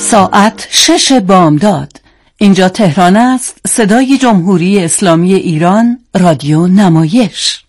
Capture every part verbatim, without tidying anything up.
ساعت شش بامداد. اینجا تهران است، صدای جمهوری اسلامی ایران، رادیو نمایش.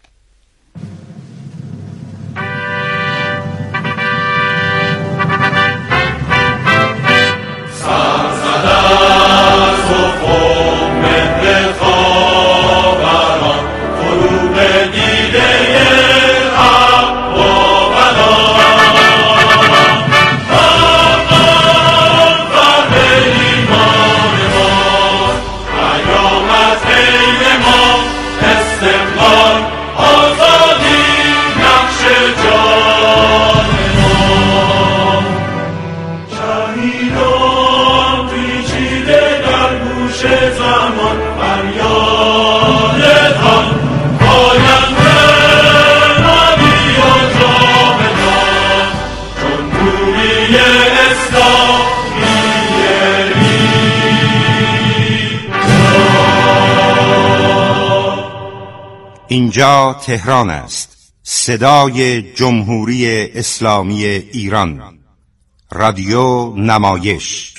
اینجا تهران است، صدای جمهوری اسلامی ایران، رادیو نمایش.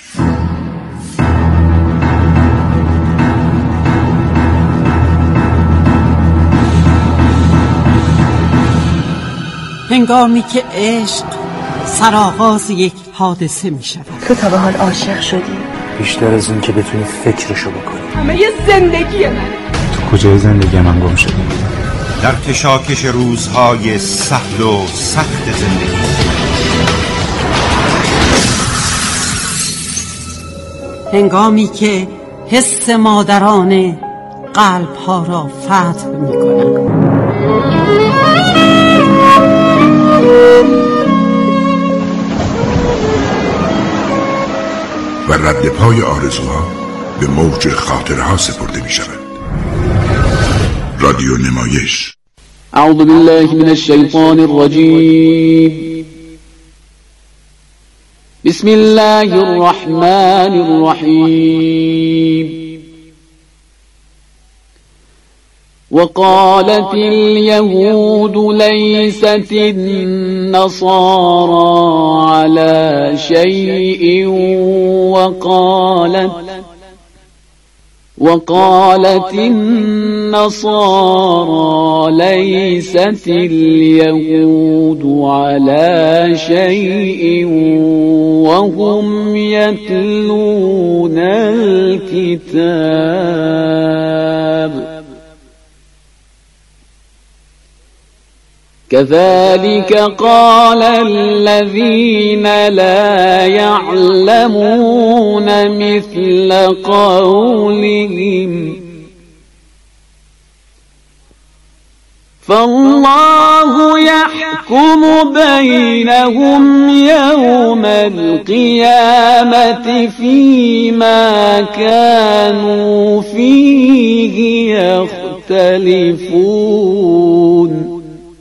هنگامی که عشق سرآغاز یک حادثه می شود. تو تا به حال عاشق شدی؟ بیشتر از این که بتونی فکرشو بکنی. همه یه زندگی منه. تو کجای زندگی من گم شدی؟ در کشاکش روزهای سهل و سخت زندگی. هنگامی که حس مادرانه قلب ها را فتح می کنند. و رد پای آرزوها به موج خاطرها سپرده می شود. رادیو نمایش. اعوذ بالله من الشیطان الرجیم. بسم الله الرحمن الرحیم. وقالت اليهود ليست النصارى على شيء وقالت وقالت النصارى ليست اليهود على شيء وهم يتلون الكتاب كذلك قال الذين لا يعلمون مثل قولهم فالله يحكم بينهم يوم القيامة فيما كانوا فيه يختلفون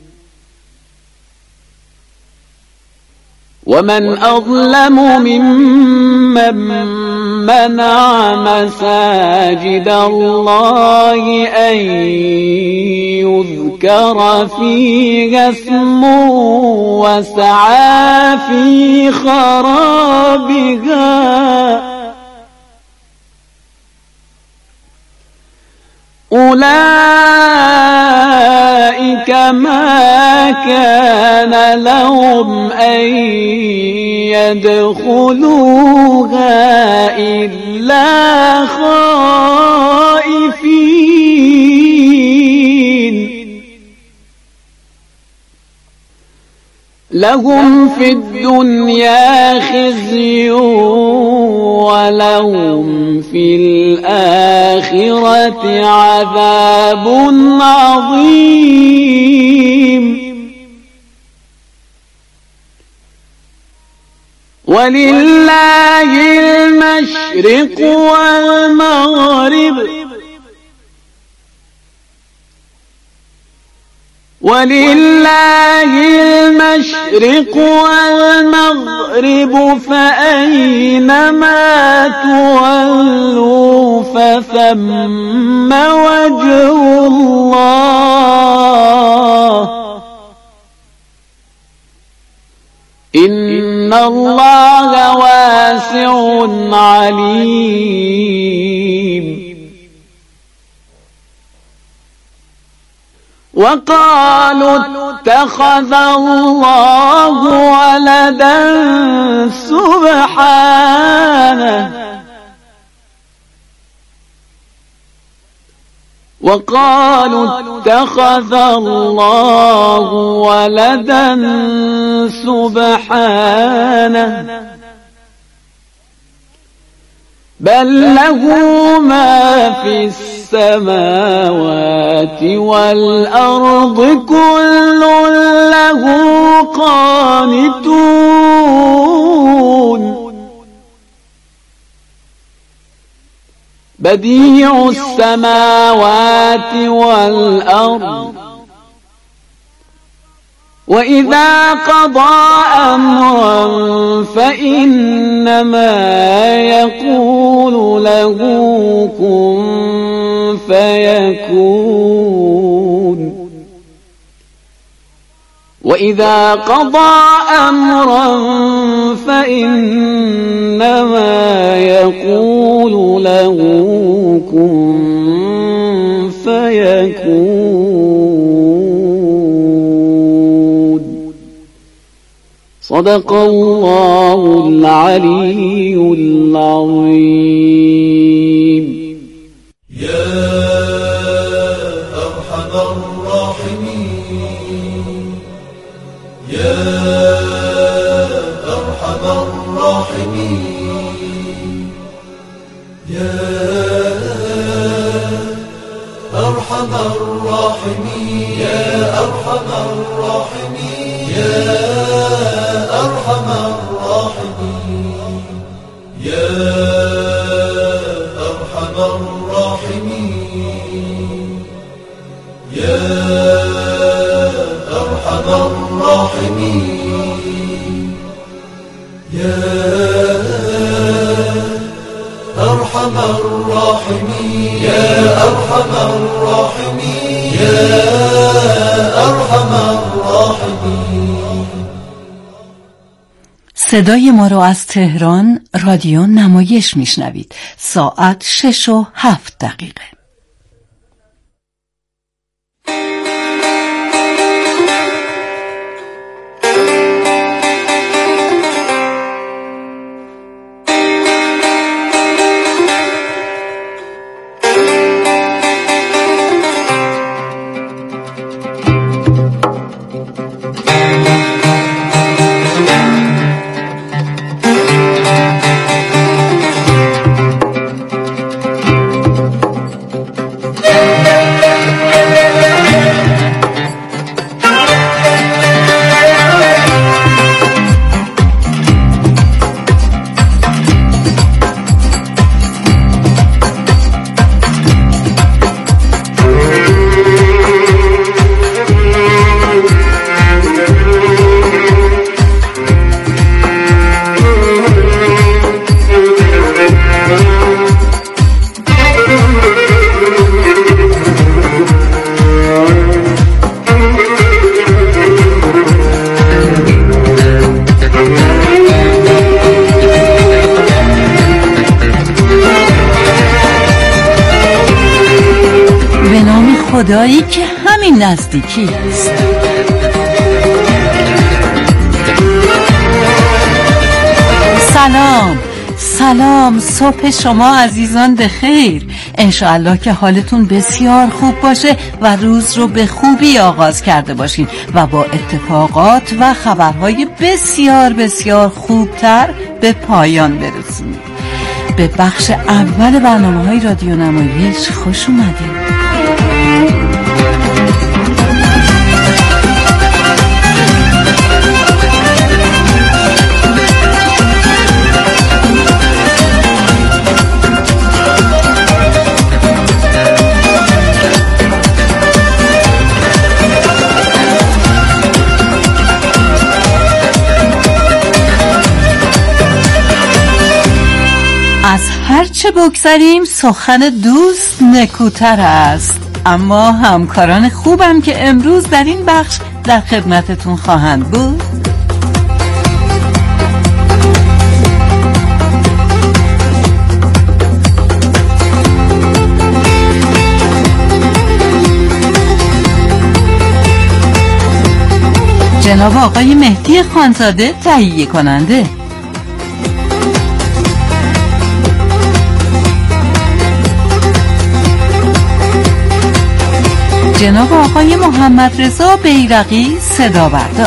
ومن أظلم ممن منع مساجد الله أن يذكر فيها اسمه وسعى في خرابها أولئك ما كان لهم أن يدخلوها إلا خائفين لهم في الدنيا خزي ولهم في الآخرة عذاب عظيم ولله المشرق والمغرب ولله المشرق والمغرب فأينما تولوا فثم وجه الله إن إن الله واسع عليم. وقالوا اتخذ الله ولدا سبحانه وقالوا اتخذ الله ولدا سبحانه بل له ما في السماوات والأرض كل له قانتون. بديع السماوات والأرض وإذا قضى أمرا فإنما يقول له كن فيكون. وإذا قضى أمرا فإنما يقول له كن فيكون. صدق الله العلي العظيم. يا أرحم الراحمين يا أرحم الراحمين يا أرحم الراحمين يا أرحم الراحمين يا أرحم الراحمين يا أرحم الراحمين يا أرحم الراحمين يا أرحم الراحمين يا أرحم الراحمين يا أرحم الراحمين. صدای ما رو از تهران رادیو نمایش میشنوید. ساعت شش و هفت دقیقه. خدایی که همین نزدیکی است. سلام سلام، صبح شما عزیزان بخیر. انشاءالله که حالتون بسیار خوب باشه و روز رو به خوبی آغاز کرده باشین و با اتفاقات و خبرهای بسیار بسیار خوبتر به پایان برسونید. به بخش اول برنامه‌های رادیو نمایش خوش اومدید. از هرچه بگذریم سخن دوست نکوتر است، اما همکاران خوبم که امروز در این بخش در خدمتتون خواهند بود. جناب آقای مهدی خانزاده تهیه کننده، جناب آقای محمد رضا بیرقی صدا بردار،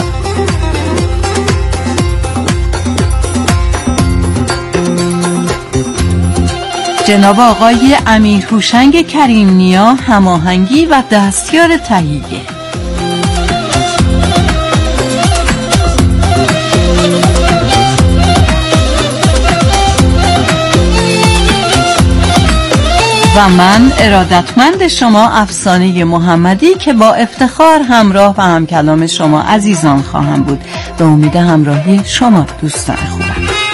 جناب آقای امیر هوشنگ کریم نیا هماهنگی و دستیار تهیه، و من ارادتمند شما افسانه محمدی که با افتخار همراه و همکلام شما عزیزان خواهم بود. به امید همراهی شما دوستان خوبم.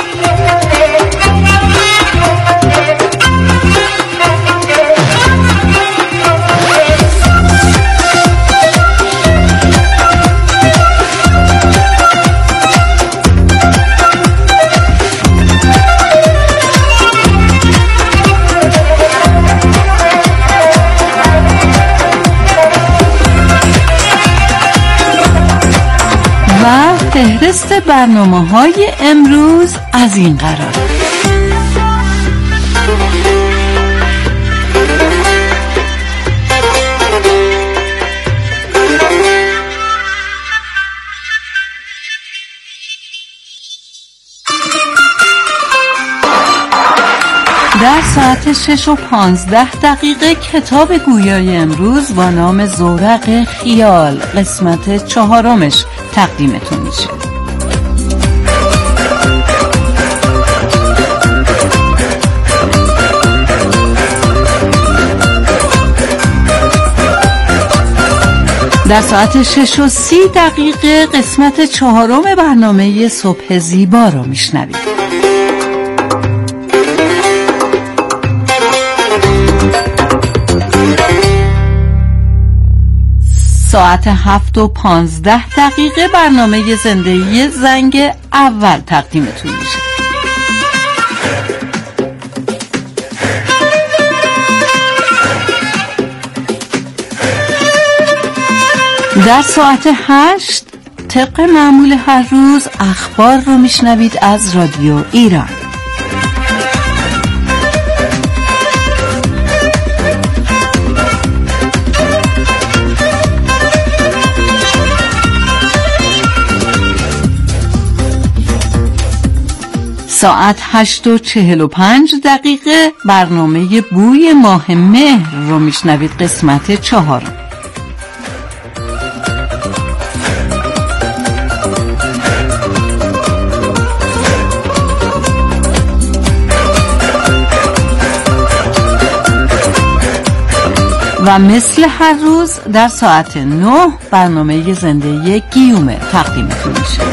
و فهرست برنامه‌های امروز از این قرار: در ساعت شش و پانزده دقیقه کتاب گویای امروز با نام زورق خیال قسمت چهارمش تقدیمتون میشه. در ساعت شش و سی دقیقه قسمت چهارم برنامه صبح زیبا رو میشنوید. ساعت هفت و پانزده دقیقه برنامه زندگی زنگ اول تقدیمتون میشه. در ساعت هشت طبق معمول هر روز اخبار رو میشنوید از رادیو ایران. ساعت هشت و چهل و پنج دقیقه برنامه بوی ماه مهر رو میشنوید قسمت چهارم. و مثل هر روز در ساعت نه برنامه زندگی گیومه تقدیمتون میشه.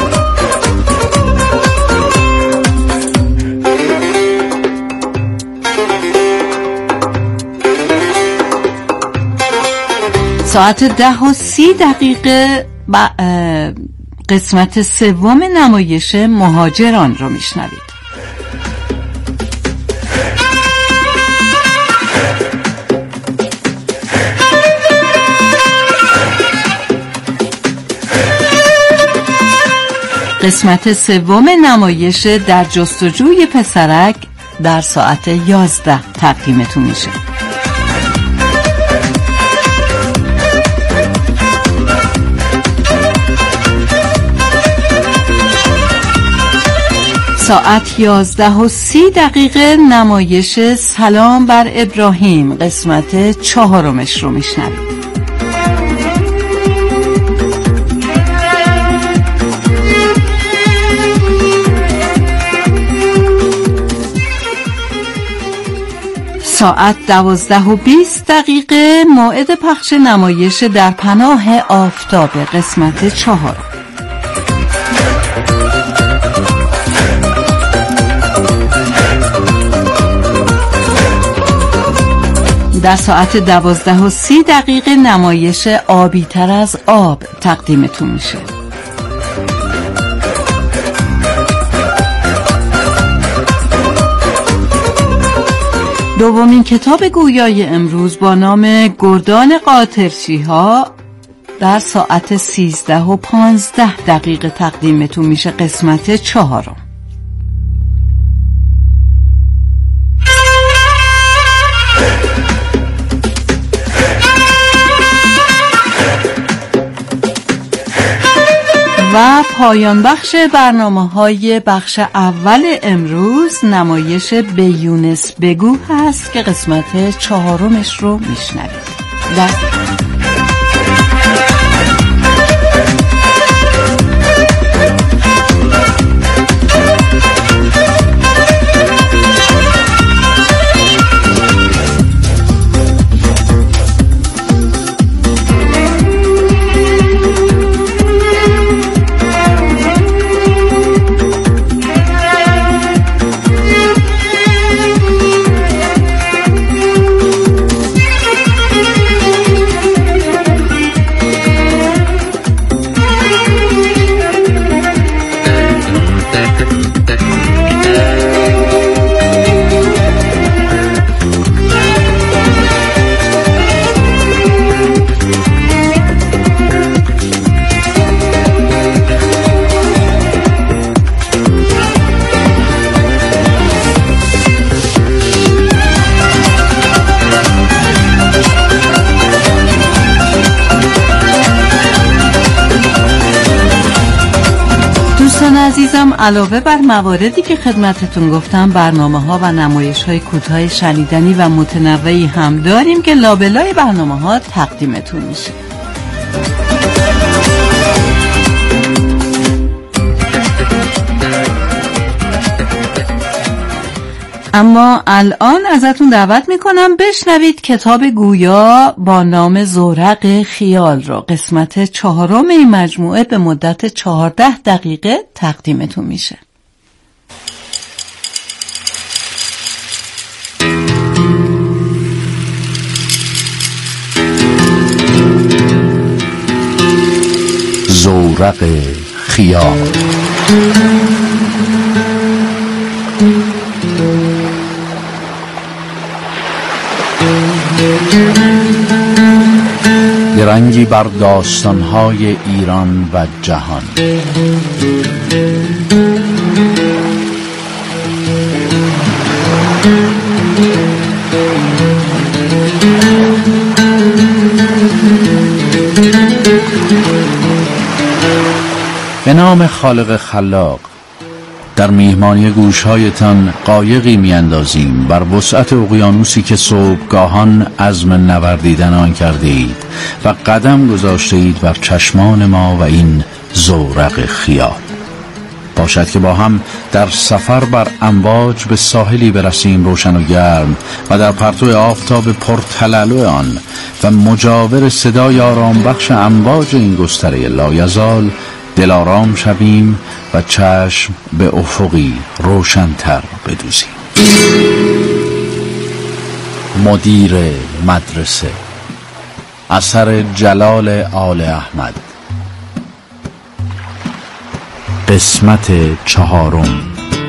ساعت ده و سی دقیقه قسمت سوم نمایش مهاجران رو میشنوید. قسمت سوم نمایش در جستجوی پسرک در ساعت یازده تقدیمتون میشه. ساعت یازده و سی دقیقه نمایش سلام بر ابراهیم قسمت چهارمش رو میشنوید. ساعت دوازده و بیست دقیقه موعد پخش نمایش در پناه آفتاب قسمت چهار. در ساعت دوازده و سی دقیقه نمایش آبی تر از آب تقدیمتون میشه. دومین کتاب گویای امروز با نام گردان قاطرچی ها در ساعت سیزده و پانزده دقیقه تقدیمتون میشه قسمت چهارم. و پایان بخش برنامه‌های بخش اول امروز نمایش به یونس بگو هست که قسمت چهارمش رو میشنوید. عزیزم، علاوه بر مواردی که خدمتتون گفتم، برنامه ها و نمایش های کوتاه شنیدنی و متنوعی هم داریم که لابلای برنامه ها تقدیمتون میشه. اما الان ازتون دعوت میکنم بشنوید کتاب گویا با نام زورق خیال رو. قسمت چهارم این مجموعه به مدت چهارده دقیقه تقدیمتون میشه. زورق خیال. درنگی بر داستان‌های ایران و جهان. به نام خالق خلاق. در میهمانی گوشهایتان قایقی میاندازیم بر وسعت اقیانوسی که صبحگاهان عزم نوردیدن آن کرده اید و قدم گذاشته اید بر چشمان ما و این زورق خیال. باشد که با هم در سفر بر امواج به ساحلی برسیم روشن و گرم و در پرتو آفتاب پرتلالو آن و مجاور صدای آرام بخش امواج این گستره لایزال دلارام شویم و چشم به افقی روشن‌تر بدوزیم. مدیر مدرسه، اثر جلال آل احمد. قسمت چهارم.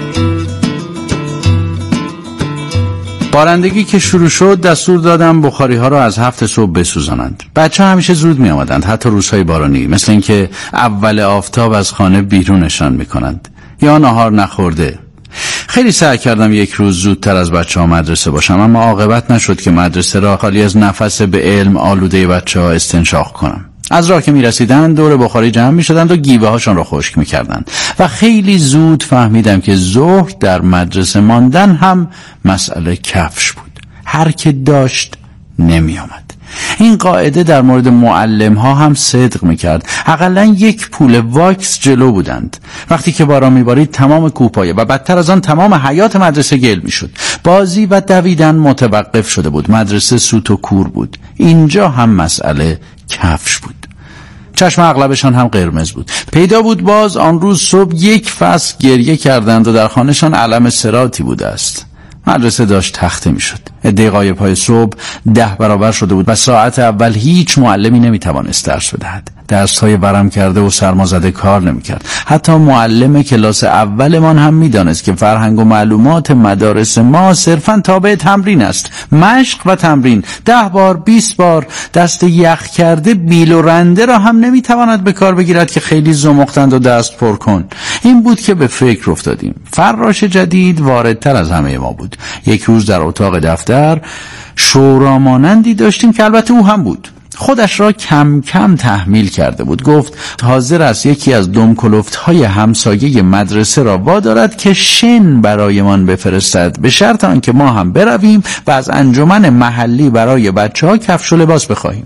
بارندگی که شروع شد دستور دادم بخاری ها را از هفت صبح بسوزانند. بچه ها همیشه زود می آمدند، حتی روزهای بارانی، مثل اینکه اول آفتاب از خانه بیرونشان می کنند یا ناهار نخورده. خیلی سعی کردم یک روز زودتر از بچه ها مدرسه باشم، اما عاقبت نشد که مدرسه را خالی از نفس به علم آلوده بچه ها استنشاق کنم. از راه که می رسیدند دور بخاری جمع می شدند و گیوه هاشان را خشک می کردند و خیلی زود فهمیدم که ظهر در مدرسه ماندن هم مسئله کفش بود. هر که داشت نمی آمد. این قاعده در مورد معلم ها هم صدق می کرد. حداقل یک پول واکس جلو بودند. وقتی که باران می بارید تمام کوپایه و بدتر از آن تمام حیات مدرسه گل می شد. بازی و دویدن متوقف شده بود. مدرسه سوت و کور بود. اینجا هم مسئله کفش بود. چشم اغلبشان هم قرمز بود. پیدا بود باز آن روز صبح یک فصل گریه کردند و در خانهشان علم صراطی بوده است. مدرسه داشت تخته می شد. دقایق پای صبح ده برابر شده بود و ساعت اول هیچ معلمی نمی توانست درس بدهد. دستهای ورم کرده و سرمازده کار نمیکرد. حتی معلم کلاس اولمان هم میدانست که فرهنگ و معلومات مدارس ما صرفاً تابع تمرین است. مشق و تمرین، ده بار بیست بار دست یخ کرده بیل و رنده را هم نمیتواند به کار بگیرد که خیلی زمختند و دست پر کن. این بود که به فکر افتادیم. فراش جدید واردتر از همه ما بود. یک روز در اتاق دفتر شورا مانندی داشتیم که البته او هم بود. خودش را کم کم تحمیل کرده بود. گفت حاضر است یکی از دمکلفت‌های همسایه مدرسه را وادارد که شن برایمان بفرستد، به شرط آنکه ما هم برویم و از انجمن محلی برای بچه‌ها کفش و لباس بخواهیم.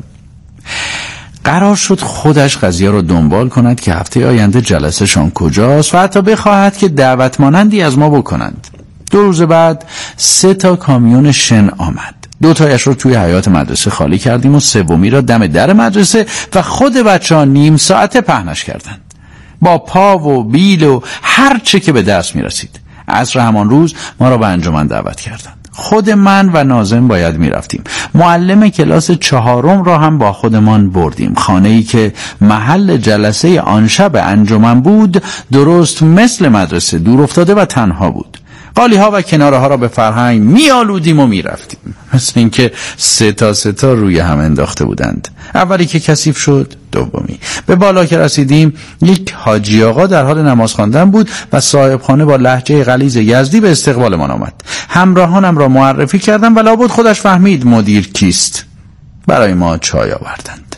قرار شد خودش قضیه را دنبال کند که هفته آینده جلسه‌شان کجاست و حتی بخواهد که دعوت مانندی از ما بکنند. دو روز بعد سه تا کامیون شن آمد. دو تایش رو توی حیاط مدرسه خالی کردیم و سومی را دم در مدرسه و خود بچه‌ها نیم ساعته پهنش کردند، با پا و بیل و هر چه که به دست می رسید. عصر همان روز ما را به انجمن دعوت کردند. خود من و ناظم باید می رفتیم. معلم کلاس چهارم را هم با خودمان بردیم. خانه‌ای که محل جلسه آن شب انجمن بود درست مثل مدرسه دور افتاده و تنها بود. قالی ها و کناره ها را به فرهنگ می آلودیم و می رفتیم، مثل اینکه سه تا سه تا روی هم انداخته بودند. اولی که کثیف شد، دومی. به بالا که رسیدیم یک حاجی آقا در حال نماز خواندن بود و صاحب خانه با لهجه غلیظ یزدی به استقبال ما آمد. همراهانم را معرفی کردم و لابد خودش فهمید مدیر کیست. برای ما چای آوردند.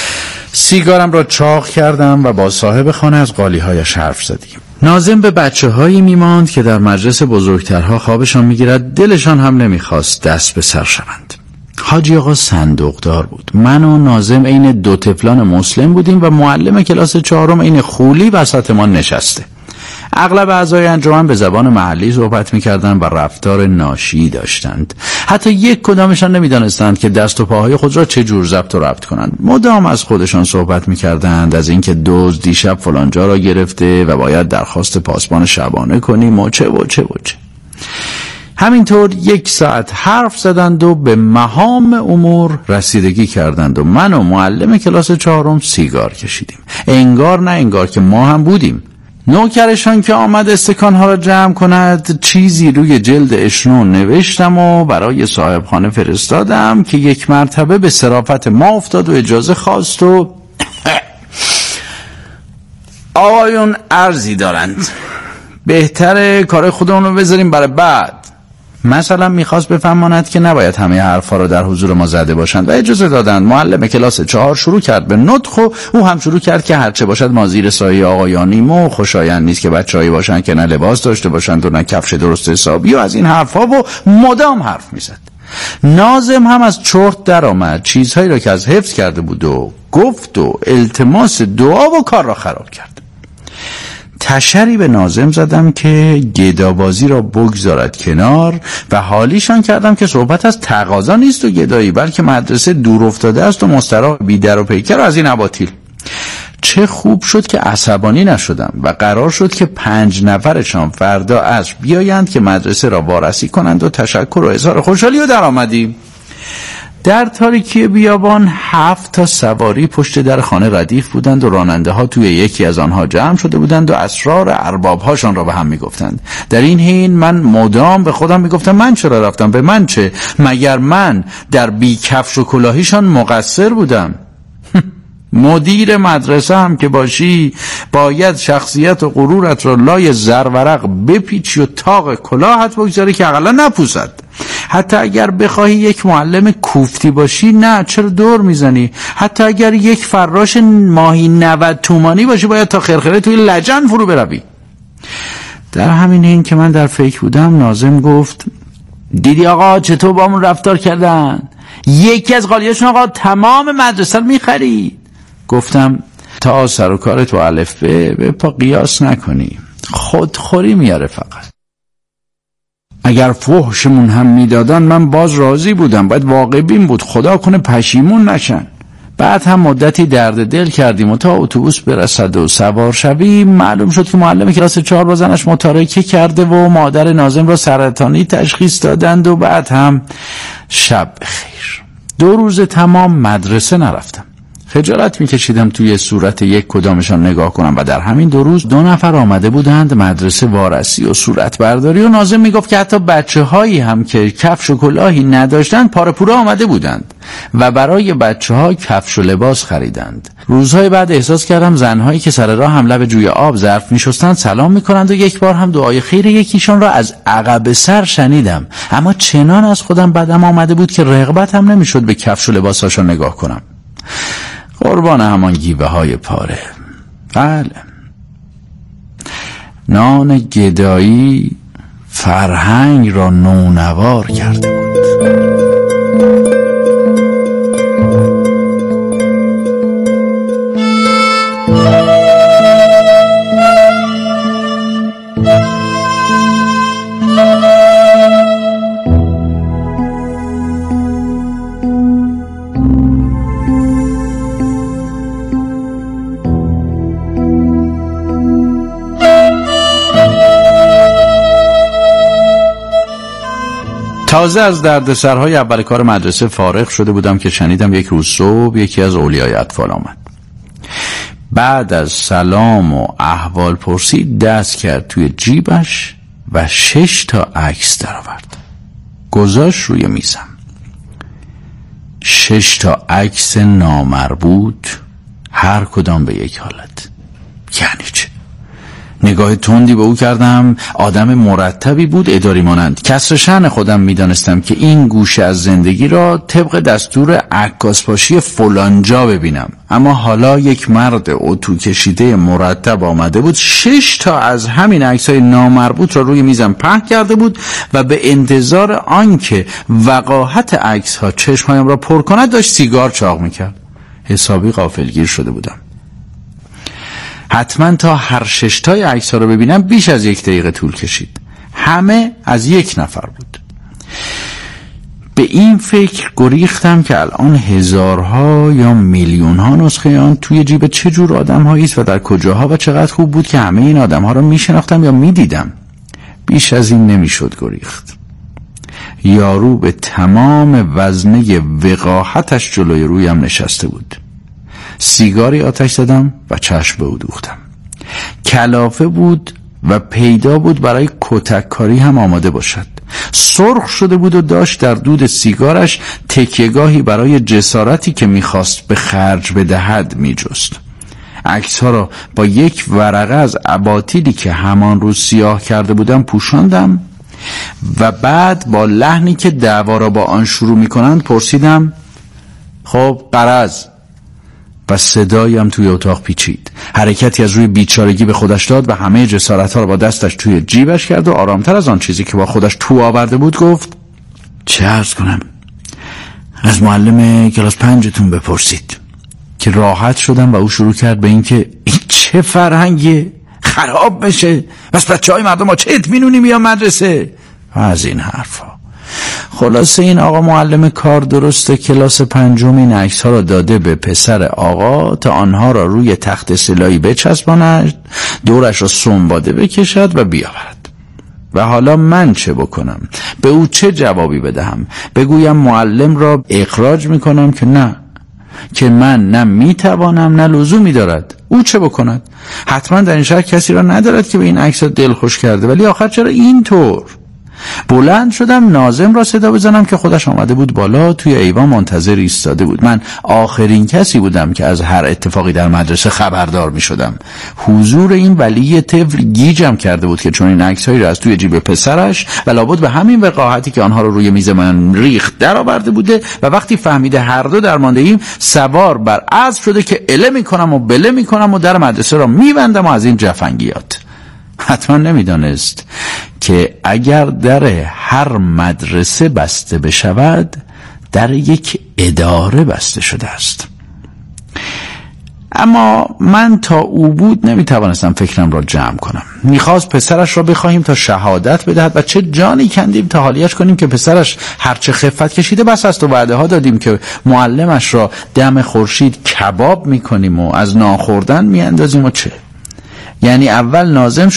سیگارم را چاق کردم و با صاحب خانه از قالی هایش حرف زدیم. ناظم به بچه هایی میماند که در مجلس بزرگترها خوابشان میگیرد، دلشان هم نمیخواست دست به سر شوند. حاجی آقا صندوقدار بود. من و ناظم عین دو طفلان مسلم بودیم و معلم کلاس چهارم عین خولی وسط ما نشسته. اغلب اعضای انجمن به زبان محلی صحبت می‌کردند و رفتار ناشی داشتند. حتی یک کدامشان نمی‌دانستند که دست و پاهای خود را چه جور ضبط و ربط کنند. مدام از خودشان صحبت می‌کردند، از اینکه دزد دیشب فلانجا را گرفته و باید درخواست پاسبان شبانه کنیم و چه و چه و چه. همینطور یک ساعت حرف زدند و به مهام امور رسیدگی کردند و من و معلم کلاس چهارم سیگار کشیدیم. انگار نه انگار که ما هم بودیم. نوکرشان که آمد استکانها را جمع کند، چیزی روی جلد اشنو نوشتم و برای صاحب خانه فرستادم که یک مرتبه به صرافت ما افتاد و اجازه خواست و آقایون عرضی دارند، بهتره کار خودمون رو بذاریم برای بعد. مثلا میخواست بفهماند که نباید همه حرفا رو در حضور ما زده باشند و اجازه دادند. معلم کلاس چهار شروع کرد به نطق و او هم شروع کرد که هرچه باشد ما زیر سایه آقایانیم و خوشایند نیست که بچه‌هایی باشند که نه لباس داشته باشند و نه کفش درست حسابی و از این حرفا و مدام حرف میزد. ناظم هم از چرت در آمد، چیزهایی را که از حفظ کرده بود و گفت و التماس دعا و کار را خراب کرد. تشری به ناظم زدم که گدابازی را بگذارد کنار و حالیشان کردم که صحبت از تقاضا نیست و گدایی، بلکه مدرسه دور افتاده است و مستراح بی در و پیکر و از این اباطیل. چه خوب شد که عصبانی نشدم و قرار شد که پنج نفرشان فردا عصر بیایند که مدرسه را وارسی کنند و تشکر و اظهار خوشحالی و در آمدیم. در تاریکی بیابان هفت تا سواری پشت در خانه ردیف بودند و راننده ها توی یکی از آنها جمع شده بودند و اسرار ارباب هاشان را به هم میگفتند. در این حین من مدام به خودم میگفتم من چرا رفتم، به من چه؟ مگر من در بی کفش و کلاهیشان مقصر بودم؟ مدیر مدرسه هم که باشی باید شخصیت و غرورت را لای زرورق بپیچی و تاق کلاهت بگذاری که اقلا نپوسد. حتی اگر بخواهی یک معلم کوفتی باشی، نه، چرا دور میزنی؟ حتی اگر یک فراش ماهی نود تومانی باشی باید تا خرخره توی لجن فرو بروی. در همین این که من در فکر بودم ناظم گفت دیدی آقا چطور با همون رفتار کردن؟ یکی از قالیاشون آقا تمام مدرسه رو میخرید. گفتم تا سر و کار تو الف به به پا قیاس نکنی، خودخوری میاره فقط. اگر فحشمون هم میدادن من باز راضی بودم، باید واقع بین بود، خدا کنه پشیمون نشن. بعد هم مدتی درد دل کردیم و تا اتوبوس برسد و سوار شویم معلوم شد که معلم کلاس چهار با زنش متارکه کرده و مادر ناظم را سرطانی تشخیص دادند و بعد هم شب بخیر. دو روز تمام مدرسه نرفتم. خجالت میکشیدم توی صورت یک کدامشان نگاه کنم و در همین دو روز دو نفر آمده بودند مدرسه وارسی و صورت برداری و ناظم میگفت که حتی بچه هایی هم که کفش و کلاهی نداشتند پاره پوره آمده بودند و برای بچه ها کفش و لباس خریدند. روزهای بعد احساس کردم زنهایی که سر راه هم لب جوی آب ظرف میشستند سلام میکنند و یک بار هم دعای خیر یکیشان را از عقب سر شنیدم، اما چنان از خودم بدم آمده بود که رغبت هم نمیشد به کفش و لباساشان نگاه کنم. قربان همان گیوه های پاره. بله، نان گدایی فرهنگ را نونوار کرده بود. تازه از دردسرهای اول کار مدرسه فارغ شده بودم که شنیدم یک روز صبح یکی از اولیای اطفال آمد. بعد از سلام و احوال پرسی دست کرد توی جیبش و شش تا عکس در آورد، گذاشت روی میزم. شش تا عکس نامربوط، هر کدام به یک حالت. یعنی چه؟ نگاه تندی به او کردم. آدم مرتبی بود، اداری مانند. کسر شأن خودم میدانستم که این گوشه از زندگی را طبق دستور عکاسپاشی فلانجا ببینم، اما حالا یک مرد اتو کشیده مرتب آمده بود، شش تا از همین عکس‌های نامربوط را روی میزم پهن کرده بود و به انتظار آنکه وقاحت عکس‌ها چشمهایم را پر کند داشت سیگار چاق میکرد. حسابی غافلگیر شده بودم. حتما تا هر ششتای عکس ها رو ببینم بیش از یک دقیقه طول کشید. همه از یک نفر بود. به این فکر گریختم که الان هزارها یا میلیون ها نسخه آن توی جیب چه جور آدم هایی است و در کجاها و چقدر خوب بود که همه این آدم ها رو می شناختم یا می دیدم. بیش از این نمی شد گریخت. یارو به تمام وزنه وقاحتش جلوی رویم نشسته بود. سیگاری آتش زدم و چشم به او دوختم. کلافه بود و پیدا بود برای کتک کاری هم آماده باشد. سرخ شده بود و داشت در دود سیگارش تکیه‌گاهی برای جسارتی که میخواست به خرج بدهد میجست. عکس‌ها را با یک ورقه از اباطیلی که همان روز سیاه کرده بودم پوشاندم و بعد با لحنی که دعوا را با آن شروع میکنند پرسیدم خب غرض؟ و صدایم توی اتاق پیچید. حرکتی از روی بیچارگی به خودش داد و همه جسارت‌ها را با دستش توی جیبش کرد و آرامتر از آن چیزی که با خودش تو آورده بود گفت چه عرض کنم؟ از معلم کلاس پنجتون بپرسید. که راحت شدم و او شروع کرد به این که این چه فرهنگیه؟ خراب بشه؟ بس بچه های مردم ها چه اطمینونی میان مدرسه؟ و از این حرفا. خلاصه این آقا معلم کار درست کلاس پنجم این عکس ها را داده به پسر آقا تا آنها را روی تخت سلایی بچسباند، دورش را سنباده بکشد و بیاورد. و حالا من چه بکنم؟ به او چه جوابی بدهم؟ بگویم معلم را اخراج میکنم که نه، که من نه میتوانم نه لزومی دارد. او چه بکند؟ حتما در این شهر کسی را ندارد که به این عکس دلخوش کرده، ولی آخر چرا اینطور؟ بلند شدم ناظم را صدا بزنم که خودش آمده بود بالا، توی ایوان منتظر ایستاده بود. من آخرین کسی بودم که از هر اتفاقی در مدرسه خبردار می شدم. حضور این ولی طفل گیجم کرده بود که چون این عکس‌هایی را از توی جیب پسرش و لابد به همین وقاحتی که آنها رو روی میز من ریخت در آورده بوده و وقتی فهمیده هر دو درمانده ایم سوار بر اسب شده که اله می کنم و بله می کنم و در مدرسه را می بندم و از این جفنگیات. حتما نمیدانست که اگر در هر مدرسه بسته بشود در یک اداره بسته شده است. اما من تا او بود نمیتوانستم فکرم را جمع کنم. میخواست پسرش را بخواهیم تا شهادت بدهد و چه جانی کندیم تا حالیش کنیم که پسرش هرچه خفت کشیده بس است و وعده ها دادیم که معلمش را دم خورشید کباب میکنیم و از ناخوردن میاندازیم و چه. یعنی اول ناظم